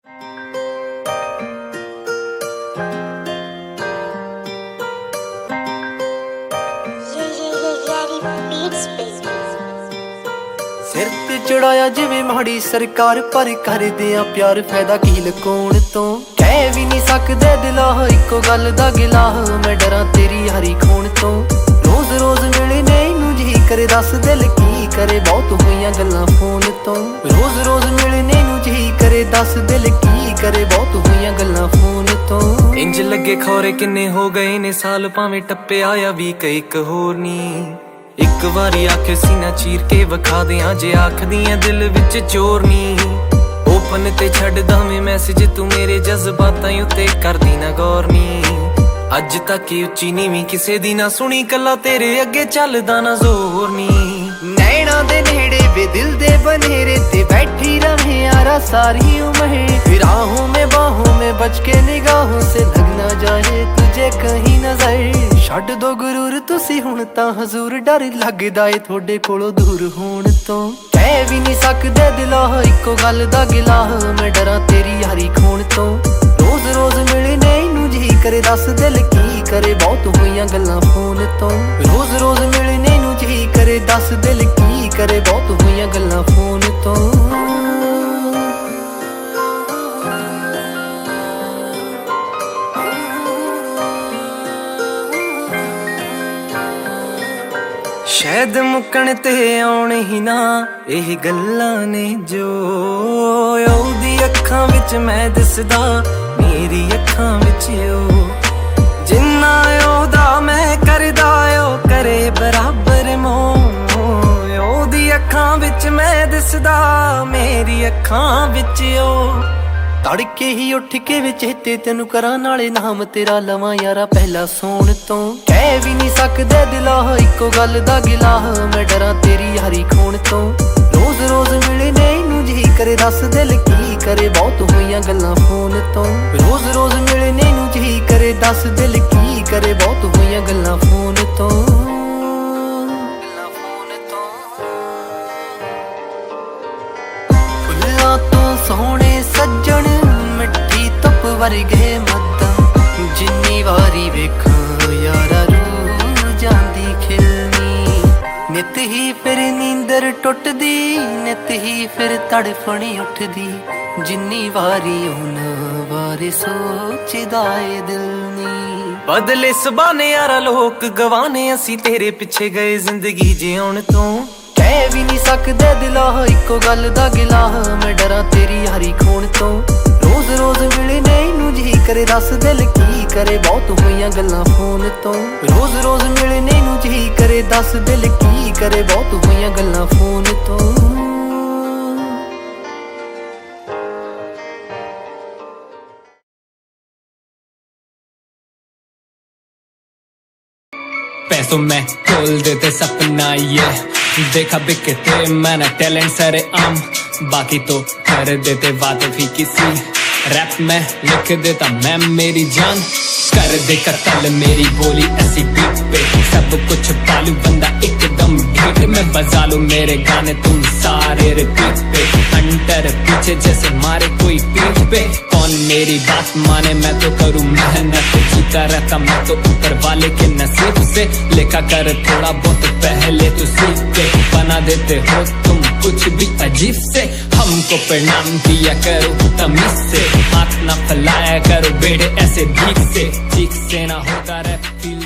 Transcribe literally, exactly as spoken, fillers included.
सिर ते चढ़ाया जिवें माड़ी सरकार, पर करदे आ प्यार फायदा की लुकाउण तो। कह भी नहीं सकदे दिला इको गल दा गिला, मैं डरां तेरी यारी खोण तो। रोज रोज मिलने नूं जी करे दस दिल की करे, बहुत होईयां गल्लां फोन तो। रोज रोज मिलने नूं जी करे दस दिल की करे, बहुत होईयां गल्लां फोन तो। इंज लगे खौरे किन्ने हो गए ने साल, भावें टप्पे आया भी कईक होर नी। एक वारी आखे सीना चीर के विखा दियां, जे आखदियां दिल विच चोर नी। ओपन ते छड्डदा मैं मैसेज तू मेरे जज्बातां उत्ते करदी ना गौर नी। अज तक उच्ची नीवीं किसे दी ना सुनी, कला तेरे अगे चलदा ना जोर नी। नैना दे नेड़े वे दिल दे बनेरे ते बैठी रहे यारा सारी उम्र। राहों में बाहों में बच के निगाहों से लग ना जाए तुझे कहीं नजर। छड्ड दो गुरूर तुसी हुण तां हजूर, डर लगदा ए थोड़े कोलों दूर होण तो। कह भी नहीं सकदे दिला इको गल दा गिला, मैं डरां तेरी यारी खोण तो। रोज रोज मिलने नूं जी करे दस दिल की करे, बहुत होईयां गल्लां फोन तो। रोज रोज मिलने नूं जी करे दस दिल की करे, बहुत होईयां गल्लां फोन तो। शायद मुकण ते आउण ही ना एह गल्लां ने, जो ओदी अखां विच मैं दिसदा मेरी अखां विच ओ। जिन्ना ओदा मैं करदा ओ करे बराबर मोह, ओदी अखां विच मैं दिसदा मेरी अखां विच ओ। तड़के ही उठ के वे चेते तेनू करा, नाले नाम तेरा लवां यारा पहला सोण तो। कह भी नहीं सकदे दिला इको गल दा गिला, मैं डरां तेरी यारी खोण तो। रोज रोज मिलने नूं जी करे दस दिल की करे, बहुत होईयां गल्लां फोन तो। रोज रोज मिलने नूं जी करे दस दिल की करे, बहुत होईयां गल्लां फोन तो। फुल्लां तो सोहणे सज्जण मिट्टी धुप वर्गे मद्दां, जिन्नी वारी वेखां यारा रूह जांदी खिलनी। नित ही फिर नींदर टुटदी, नित ही फिर तड़फणी उठदी, जिन्नी वारी उन्हां बारे सोचदा ए दिल नी। बदले सबाने यारा लोक गवाने, असी तेरे पिछे गए जिंदगी जिउण तो। कह भी नहीं सकदे दिला इको गल दा गिला, मैं डरां तेरी यारी खोण तो। रोज रोज मिलने नूं जी करे दस दिल की करे, बहुत होईयां गल्लां फोन तो। रोज रोज मिलने नूं जी करे दस दिल की करे, बहुत होईयां गल्लां फोन तो। पैसों में खोल देते सपना ये, देखा बिकते मैंने टैलेंट सारे आम, बाकी तो कर देते बात भी किसी। रैप में लिख देता मैं मेरी जान, कर दे कत्ल मेरी बोली ऐसी बीट पे। सब कुछ पालू बंदा एकदम ठीक में, बजा लो मेरे गाने तुम सारे रिपीट पे। हंटर पीछे जैसे मारे कोई पीठ पे, कौन मेरी बात माने मैं तो करूँ मेहनत। जीता रहता मैं तो ऊपर वाले के नसीब से, लिखा कर थोड़ा बहुत पहले तो सीख के। बना देते हो तुम कुछ भी अजीब से, हमको प्रणाम दिया करो तमीज से। हाथ ना फैलाया करो बेड़े ऐसे भीख से, चीख से ना होता रहे।